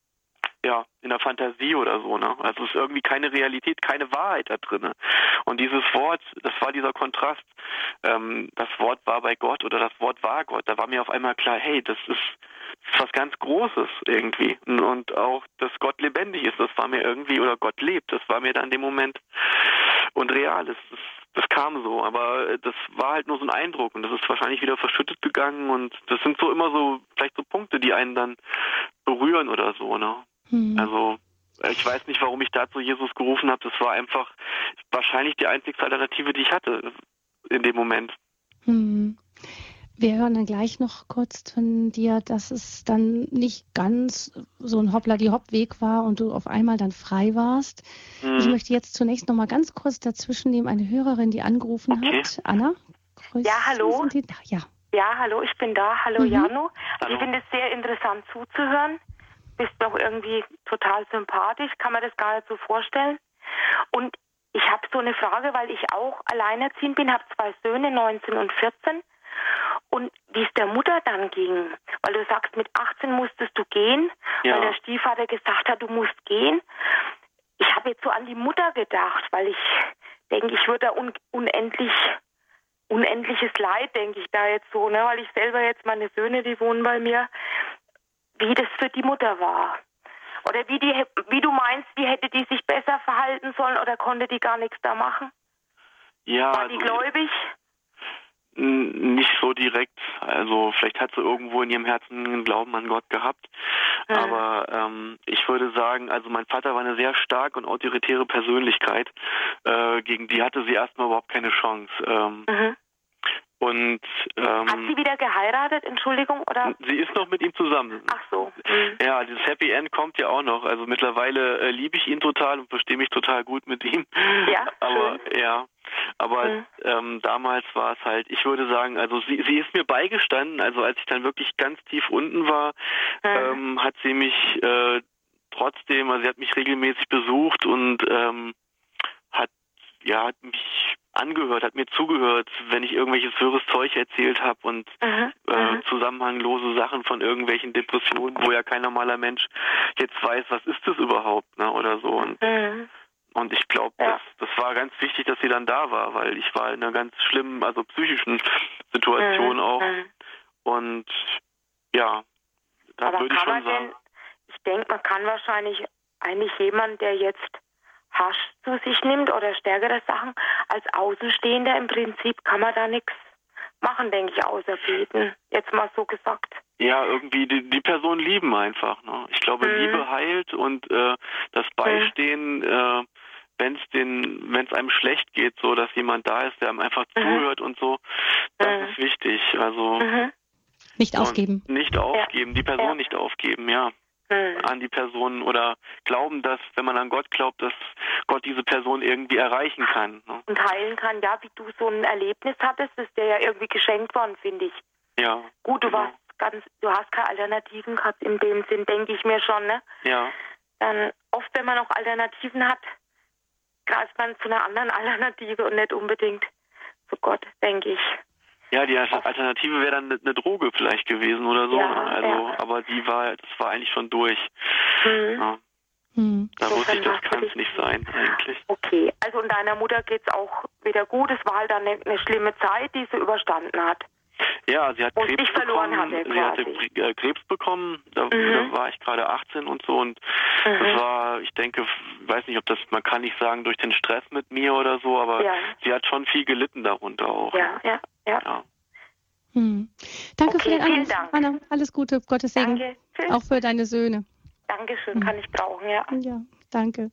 ja, in der Fantasie oder so, ne? Also es ist irgendwie keine Realität, keine Wahrheit da drin. Und dieses Wort, das war dieser Kontrast. Ähm, das Wort war bei Gott oder das Wort war Gott. Da war mir auf einmal klar, hey, das ist, das ist was ganz Großes irgendwie. Und auch, dass Gott lebendig ist, das war mir irgendwie, oder Gott lebt, das war mir dann in dem Moment und real. Das, das, das kam so, aber das war halt nur so ein Eindruck und das ist wahrscheinlich wieder verschüttet gegangen und das sind so immer so, vielleicht so Punkte, die einen dann berühren oder so, ne? Hm. Also ich weiß nicht, warum ich da zu Jesus gerufen habe. Das war einfach wahrscheinlich die einzigste Alternative, die ich hatte in dem Moment. Hm. Wir hören dann gleich noch kurz von dir, dass es dann nicht ganz so ein Hoppla-die-Hopp-Weg war und du auf einmal dann frei warst. Mhm. Ich möchte jetzt zunächst noch mal ganz kurz dazwischen nehmen, eine Hörerin, die angerufen okay. hat. Anna? Grüß ja, hallo. Die, ja. ja, hallo, ich bin da. Hallo, mhm. Jano. Hallo. Ich finde es sehr interessant zuzuhören. Du bist doch irgendwie total sympathisch, kann man das gar nicht so vorstellen. Und ich habe so eine Frage, weil ich auch alleinerziehend bin, habe zwei Söhne, neunzehn und vierzehn. Und wie es der Mutter dann ging, weil du sagst, mit achtzehn musstest du gehen, ja. weil der Stiefvater gesagt hat, du musst gehen. Ich habe jetzt so an die Mutter gedacht, weil ich denke, ich würde da un- unendlich, unendliches Leid, denke ich da jetzt so, ne, weil ich selber jetzt, meine Söhne, die wohnen bei mir, wie das für die Mutter war. Oder wie die, wie du meinst, wie hätte die sich besser verhalten sollen oder konnte die gar nichts da machen? Ja. War die also gläubig? Nicht so direkt, also vielleicht hat sie irgendwo in ihrem Herzen einen Glauben an Gott gehabt, mhm. aber ähm, ich würde sagen, also mein Vater war eine sehr starke und autoritäre Persönlichkeit, äh, gegen die hatte sie erstmal überhaupt keine Chance. Ähm, mhm. Und ähm, hat sie wieder geheiratet, Entschuldigung, oder? Sie ist noch mit ihm zusammen. Ach so. Mhm. Ja, dieses Happy End kommt ja auch noch. Also mittlerweile äh, liebe ich ihn total und verstehe mich total gut mit ihm. Ja, aber schön. ja. Aber mhm. ähm, damals war es halt, ich würde sagen, also sie, sie ist mir beigestanden, also als ich dann wirklich ganz tief unten war, mhm. ähm, hat sie mich äh, trotzdem, also sie hat mich regelmäßig besucht und ähm, hat, ja, hat mich angehört, hat mir zugehört, wenn ich irgendwelches wirres Zeug erzählt habe und mhm. äh, mhm. zusammenhanglose Sachen von irgendwelchen Depressionen, wo ja kein normaler Mensch jetzt weiß, was ist das überhaupt, ne, oder so. Und mhm. Und ich glaube, ja. das, das war ganz wichtig, dass sie dann da war, weil ich war in einer ganz schlimmen, also psychischen Situation mhm. auch. Mhm. Und ja, da Aber würde ich kann schon man sagen. Denn, ich denke, man kann wahrscheinlich eigentlich jemand, der jetzt Hasch zu sich nimmt oder stärkere Sachen, als Außenstehender im Prinzip kann man da nichts machen, denke ich, außer beten. Jetzt mal so gesagt. Ja, irgendwie die, die Person lieben einfach. Ne? Ich glaube, mhm. Liebe heilt und äh, das Beistehen, mhm. äh, wenn es den, wenn es einem schlecht geht, so dass jemand da ist, der einem einfach mhm. zuhört und so, das mhm. ist wichtig. Also mhm. nicht aufgeben. Nicht aufgeben, ja. die Person ja. nicht aufgeben, ja. Mhm. An die Person oder glauben, dass, wenn man an Gott glaubt, dass Gott diese Person irgendwie erreichen kann. Ne? Und heilen kann, ja, wie du so ein Erlebnis hattest, ist dir ja irgendwie geschenkt worden, finde ich. Ja. Gut, du genau. warst ganz, du hast keine Alternativen gehabt in dem Sinn, denke ich mir schon, ne? Ja. Dann oft, wenn man noch Alternativen hat, greift man zu einer anderen Alternative und nicht unbedingt zu Gott, denke ich. Ja, die Alternative wäre dann eine Droge vielleicht gewesen oder so. Ja, ne? Also, ja. aber die war, das war eigentlich schon durch. Mhm. Ja. Mhm. Da so wusste ich, das kann dich es nicht sein eigentlich. Okay, also und deiner Mutter geht's auch wieder gut. Es war halt dann eine, eine schlimme Zeit, die sie überstanden hat. Ja, sie hat und Krebs dich verloren bekommen. Hatte, sie hatte Krebs bekommen. Da, mhm. da war ich gerade achtzehn und so und mhm. das war, ich denke, weiß nicht, ob das, man kann nicht sagen durch den Stress mit mir oder so, aber ja. sie hat schon viel gelitten darunter auch. Ja, ja, ja. ja. Hm. Danke okay, für den Anruf, Dank. Anna. Alles Gute, Gottes Segen. Danke. Tschüss. Auch für deine Söhne. Dankeschön, hm. kann ich brauchen, ja. Ja, danke.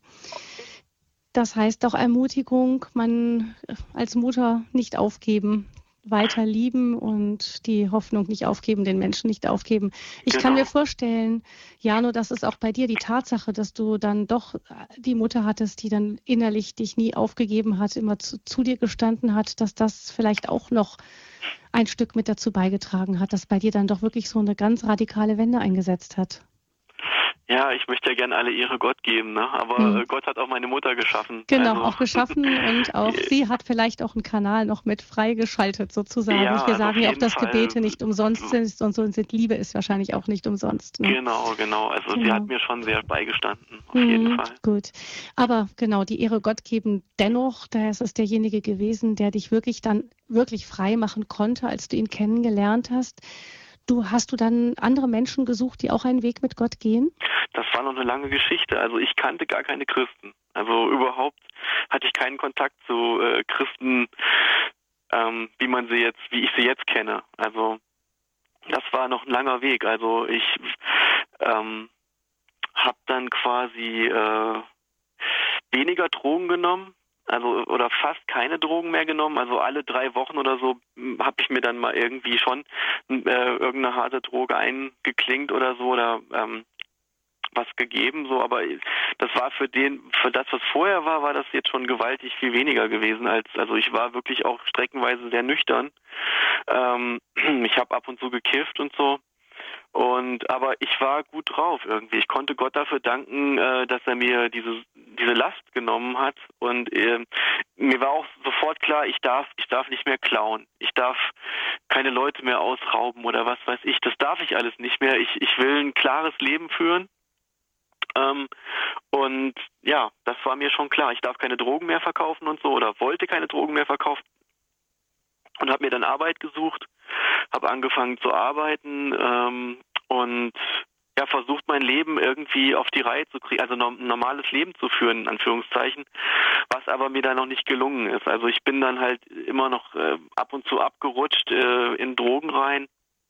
Das heißt auch Ermutigung, man als Mutter nicht aufgeben, weiter lieben und die Hoffnung nicht aufgeben, den Menschen nicht aufgeben. Ich genau. kann mir vorstellen, Jano, das ist auch bei dir die Tatsache, dass du dann doch die Mutter hattest, die dann innerlich dich nie aufgegeben hat, immer zu, zu dir gestanden hat, dass das vielleicht auch noch ein Stück mit dazu beigetragen hat, dass bei dir dann doch wirklich so eine ganz radikale Wende eingesetzt hat. Ja, ich möchte ja gerne alle Ehre Gott geben, ne? Aber hm. Gott hat auch meine Mutter geschaffen. Genau, also. auch geschaffen und auch sie hat vielleicht auch einen Kanal noch mit freigeschaltet sozusagen. Ja, Wir also sagen ja auch, dass Fall. Gebete nicht umsonst sind und so sind Liebe ist wahrscheinlich auch nicht umsonst. Ne? Genau, genau. Also genau. sie hat mir schon sehr beigestanden, auf hm, jeden Fall. Gut, aber genau, die Ehre Gott geben dennoch, da ist es derjenige gewesen, der dich wirklich dann wirklich frei machen konnte, als du ihn kennengelernt hast. Du, hast du dann andere Menschen gesucht, die auch einen Weg mit Gott gehen? Das war noch eine lange Geschichte. Also ich kannte gar keine Christen. Also überhaupt hatte ich keinen Kontakt zu äh, Christen, ähm, wie man sie jetzt, wie ich sie jetzt kenne. Also das war noch ein langer Weg. Also ich ähm, habe dann quasi äh, weniger Drogen genommen. also oder fast keine Drogen mehr genommen. Also alle drei Wochen oder so habe ich mir dann mal irgendwie schon äh, irgendeine harte Droge eingeklinkt oder so oder ähm, was gegeben, so, aber das war für den, für das, was vorher war, war das jetzt schon gewaltig viel weniger gewesen als, also ich war wirklich auch streckenweise sehr nüchtern. Ähm, ich habe ab und zu gekifft und so. Und aber ich war gut drauf irgendwie. Ich konnte Gott dafür danken, äh, dass er mir diese diese Last genommen hat. Und äh, mir war auch sofort klar, ich darf ich darf nicht mehr klauen. Ich darf keine Leute mehr ausrauben oder was weiß ich. Das darf ich alles nicht mehr. Ich ich will ein klares Leben führen. Ähm, und ja, das war mir schon klar. Ich darf keine Drogen mehr verkaufen und so oder wollte keine Drogen mehr verkaufen. Und habe mir dann Arbeit gesucht, habe angefangen zu arbeiten ähm, und ja versucht mein Leben irgendwie auf die Reihe zu kriegen, also ein normales Leben zu führen, in Anführungszeichen, was aber mir dann noch nicht gelungen ist. Also ich bin dann halt immer noch äh, ab und zu abgerutscht äh, in Drogen rein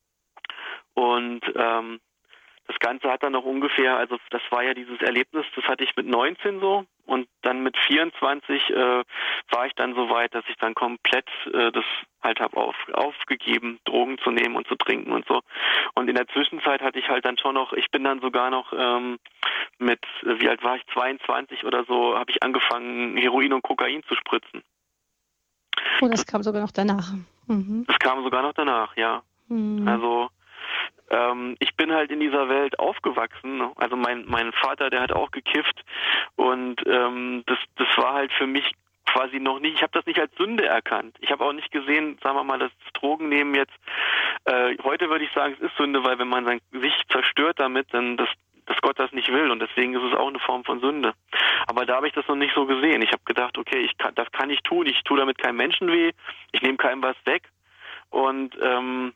und ähm, das Ganze hat dann noch ungefähr, also das war ja dieses Erlebnis, das hatte ich mit neunzehn so und dann mit vierundzwanzig äh, war ich dann so weit, dass ich dann komplett äh, das halt habe auf, aufgegeben, Drogen zu nehmen und zu trinken und so. Und in der Zwischenzeit hatte ich halt dann schon noch, ich bin dann sogar noch ähm, mit, wie alt war ich, zweiundzwanzig oder so, habe ich angefangen, Heroin und Kokain zu spritzen. Oh, das kam sogar noch danach. Mhm. Das kam sogar noch danach, ja. Mhm. Also Ähm, ich bin halt in dieser Welt aufgewachsen. Also mein mein Vater, der hat auch gekifft und ähm, das das war halt für mich quasi noch nicht. Ich habe das nicht als Sünde erkannt. Ich habe auch nicht gesehen, sagen wir mal, das Drogennehmen jetzt. Äh, heute würde ich sagen, es ist Sünde, weil wenn man sein sich zerstört damit, dann das dass Gott das nicht will und deswegen ist es auch eine Form von Sünde. Aber da habe ich das noch nicht so gesehen. Ich habe gedacht, okay, ich kann, das kann ich tun. Ich tue damit keinem Menschen weh. Ich nehme keinem was weg und ähm,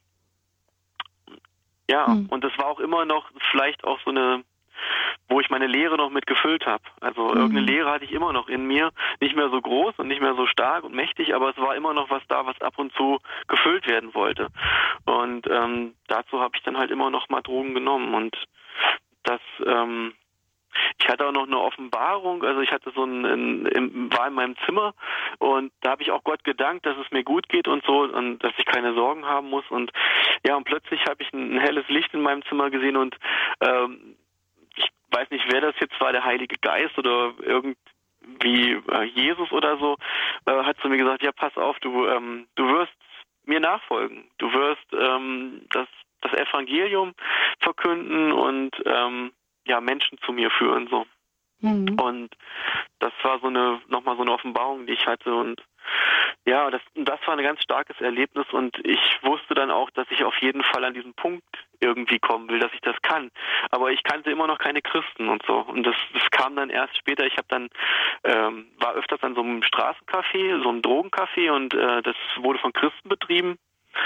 Ja, hm. und das war auch immer noch vielleicht auch so eine, wo ich meine Lehre noch mit gefüllt habe. Also mhm. irgendeine Lehre hatte ich immer noch in mir, nicht mehr so groß und nicht mehr so stark und mächtig, aber es war immer noch was da, was ab und zu gefüllt werden wollte. Und ähm, dazu habe ich dann halt immer noch mal Drogen genommen und das, ähm, ich hatte auch noch eine Offenbarung, also ich hatte so ein, in, in, war in meinem Zimmer und da habe ich auch Gott gedankt, dass es mir gut geht und so und dass ich keine Sorgen haben muss und ja und plötzlich habe ich ein, ein helles Licht in meinem Zimmer gesehen und ähm, ich weiß nicht, wer das jetzt war, der Heilige Geist oder irgendwie äh, Jesus oder so, äh, hat zu mir gesagt, ja pass auf, du ähm, du wirst mir nachfolgen, du wirst ähm, das, das Evangelium verkünden und ähm, ja, Menschen zu mir führen, so. Mhm. Und das war so eine, nochmal so eine Offenbarung, die ich hatte und ja, das, das war ein ganz starkes Erlebnis und ich wusste dann auch, dass ich auf jeden Fall an diesen Punkt irgendwie kommen will, dass ich das kann. Aber ich kannte immer noch keine Christen und so und das, das kam dann erst später. Ich habe dann, ähm, war öfters an so einem Straßencafé, so einem Drogencafé und äh, das wurde von Christen betrieben.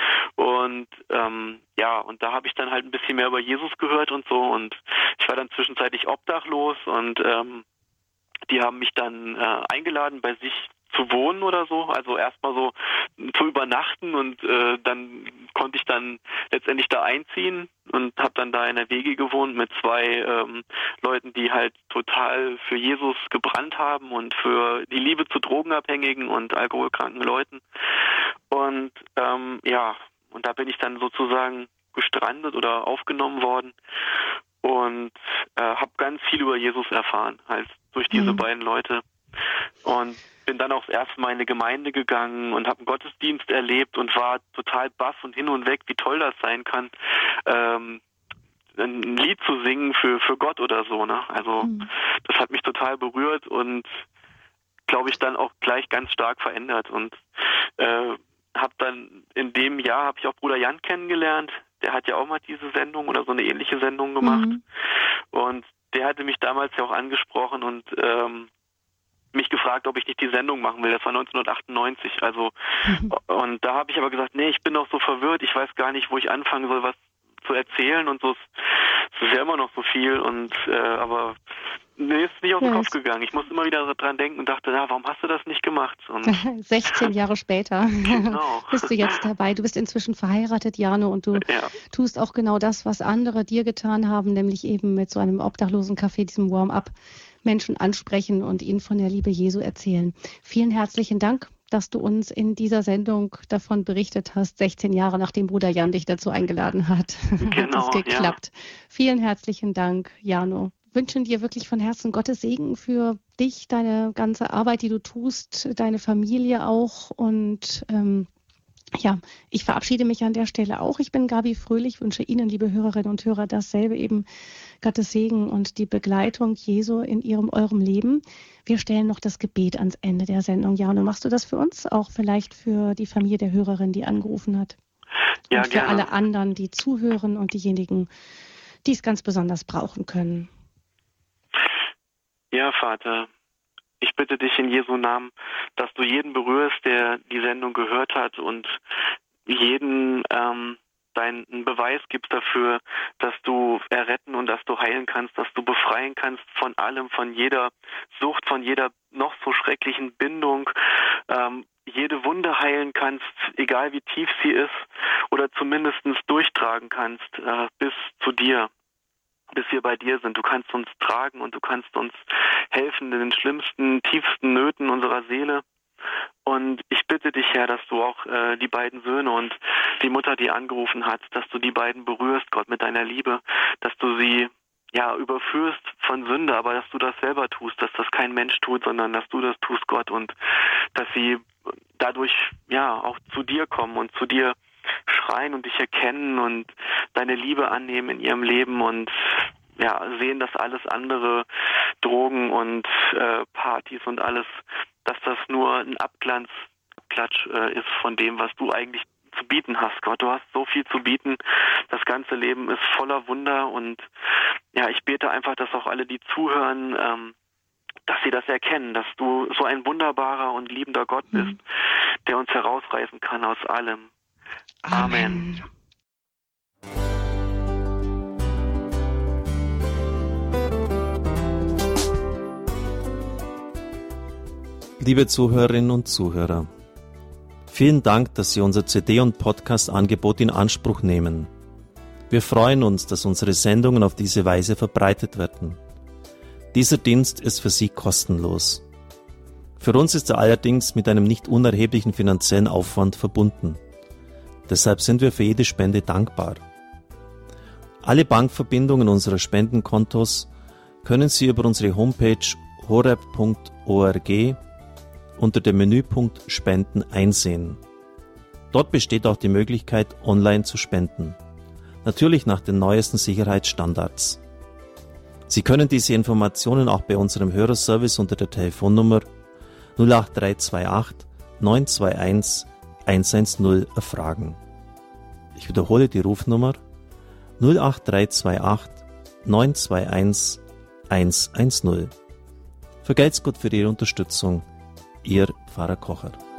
Und ähm, ja, und da habe ich dann halt ein bisschen mehr über Jesus gehört und so und ich war dann zwischenzeitlich obdachlos und ähm, die haben mich dann äh, eingeladen, bei sich zu wohnen oder so, also erstmal so zu übernachten und äh, dann konnte ich dann letztendlich da einziehen und habe dann da in der W G gewohnt mit zwei ähm, Leuten, die halt total für Jesus gebrannt haben und für die Liebe zu Drogenabhängigen und alkoholkranken Leuten und ähm, ja, und da bin ich dann sozusagen gestrandet oder aufgenommen worden und äh, habe ganz viel über Jesus erfahren, halt durch diese mhm. beiden Leute und bin dann auch erst mal in eine Gemeinde gegangen und habe einen Gottesdienst erlebt und war total baff und hin und weg, wie toll das sein kann, ähm, ein Lied zu singen für für Gott oder so, ne? Also mhm. das hat mich total berührt und glaube ich dann auch gleich ganz stark verändert und äh, habe dann in dem Jahr habe ich auch Bruder Jan kennengelernt. Der hat ja auch mal diese Sendung oder so eine ähnliche Sendung gemacht mhm. und der hatte mich damals ja auch angesprochen und ähm, mich gefragt, ob ich nicht die Sendung machen will. Das war neunzehnhundertachtundneunzig. Also mhm. und da habe ich aber gesagt, nee, ich bin noch so verwirrt. Ich weiß gar nicht, wo ich anfangen soll, was zu erzählen und so. Es ist ja immer noch so viel und äh, aber nee, ist nicht aus dem yes. Kopf gegangen. Ich muss immer wieder dran denken und dachte, na, warum hast du das nicht gemacht? Und sechzehn Jahre später genau. bist du jetzt dabei. Du bist inzwischen verheiratet, Jano, und du ja. tust auch genau das, was andere dir getan haben, nämlich eben mit so einem Obdachlosen-Café, diesem Warm-up, Menschen ansprechen und ihnen von der Liebe Jesu erzählen. Vielen herzlichen Dank, dass du uns in dieser Sendung davon berichtet hast, sechzehn Jahre nachdem Bruder Jan dich dazu eingeladen hat. Genau, hat es geklappt. Ja. Vielen herzlichen Dank, Jano. Wünschen dir wirklich von Herzen Gottes Segen für dich, deine ganze Arbeit, die du tust, deine Familie auch. Und ähm, ja, ich verabschiede mich an der Stelle auch. Ich bin Gabi Fröhlich, wünsche Ihnen, liebe Hörerinnen und Hörer, dasselbe eben, Gottes Segen und die Begleitung Jesu in ihrem, eurem Leben. Wir stellen noch das Gebet ans Ende der Sendung. Jano, machst du das für uns? Auch vielleicht für die Familie der Hörerin, die angerufen hat? Ja, und für gerne. alle anderen, die zuhören und diejenigen, die es ganz besonders brauchen können. Ja, Vater, ich bitte dich in Jesu Namen, dass du jeden berührst, der die Sendung gehört hat und jeden ähm, deinen Beweis gibst dafür, dass du erretten und dass du heilen kannst, dass du befreien kannst von allem, von jeder Sucht, von jeder noch so schrecklichen Bindung, ähm, jede Wunde heilen kannst, egal wie tief sie ist, oder zumindest durchtragen kannst äh, bis zu dir. Bis wir bei dir sind. Du kannst uns tragen und du kannst uns helfen in den schlimmsten, tiefsten Nöten unserer Seele. Und ich bitte dich, Herr, dass du auch äh, die beiden Söhne und die Mutter, die angerufen hat, dass du die beiden berührst, Gott, mit deiner Liebe, dass du sie ja überführst von Sünde, aber dass du das selber tust, dass das kein Mensch tut, sondern dass du das tust, Gott, und dass sie dadurch ja auch zu dir kommen und zu dir schreien und dich erkennen und deine Liebe annehmen in ihrem Leben und ja sehen, dass alles andere, Drogen und äh, Partys und alles, dass das nur ein Abglanzklatsch äh, ist von dem, was du eigentlich zu bieten hast, Gott. Du hast so viel zu bieten. Das ganze Leben ist voller Wunder und ja, ich bete einfach, dass auch alle, die zuhören, ähm, dass sie das erkennen, dass du so ein wunderbarer und liebender Gott bist, mhm. der uns herausreißen kann aus allem. Amen. Liebe Zuhörerinnen und Zuhörer, vielen Dank, dass Sie unser C D- und Podcast-Angebot in Anspruch nehmen. Wir freuen uns, dass unsere Sendungen auf diese Weise verbreitet werden. Dieser Dienst ist für Sie kostenlos. Für uns ist er allerdings mit einem nicht unerheblichen finanziellen Aufwand verbunden. Deshalb sind wir für jede Spende dankbar. Alle Bankverbindungen unserer Spendenkontos können Sie über unsere Homepage horeb punkt org unter dem Menüpunkt Spenden einsehen. Dort besteht auch die Möglichkeit, online zu spenden. Natürlich nach den neuesten Sicherheitsstandards. Sie können diese Informationen auch bei unserem Hörerservice unter der Telefonnummer null acht drei zwei acht neun zwei eins eins eins null erfragen. Ich wiederhole die Rufnummer null acht drei zwei acht neun zwei eins eins eins null. Vergelt's Gott für Ihre Unterstützung. Ihr Pfarrer Kocher.